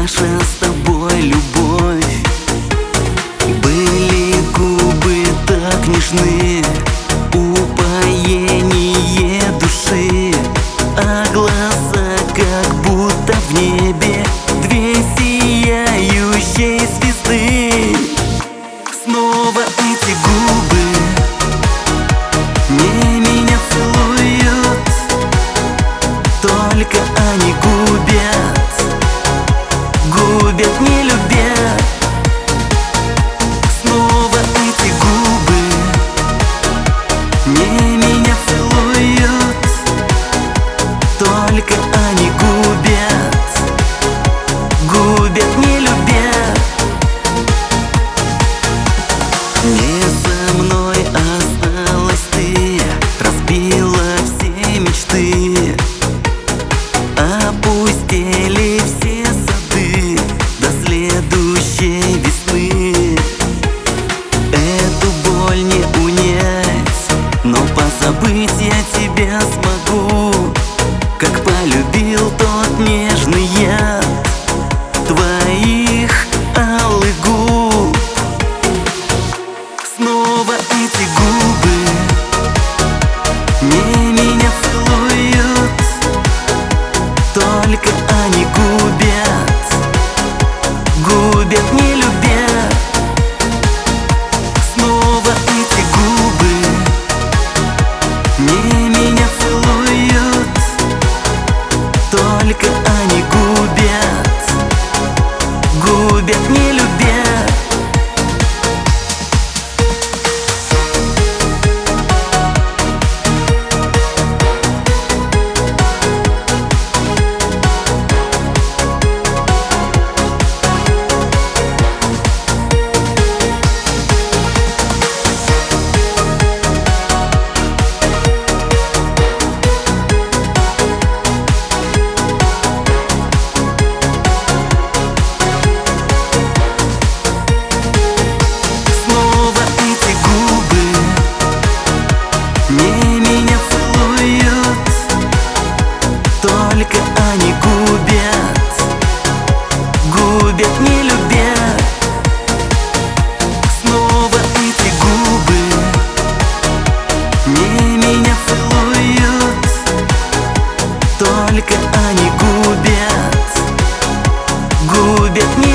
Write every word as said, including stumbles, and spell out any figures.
наша с тобой любовь. Были губы так нежны, упоение души, а глаза как будто в небе две сияющие звезды. Снова эти губы не меня целуют, только они губят, губят не любя. Снова эти губы не меня целуют, только они губят, губят не любя. Не со мной осталась ты, разбила все мечты, опустели все сады до следующей весны. Эту боль не унять, но позабыть я тебя смогу, как полюбил тот нежный яд твоих алых губ. Снова эти губы не меня целуют, только они губят, губят не любя. Снова эти губы не меня целуют, только они губят, губят не любя. Не меня целуют, только они губят, губят не любя. Снова эти губы не меня целуют, только они губят, губят не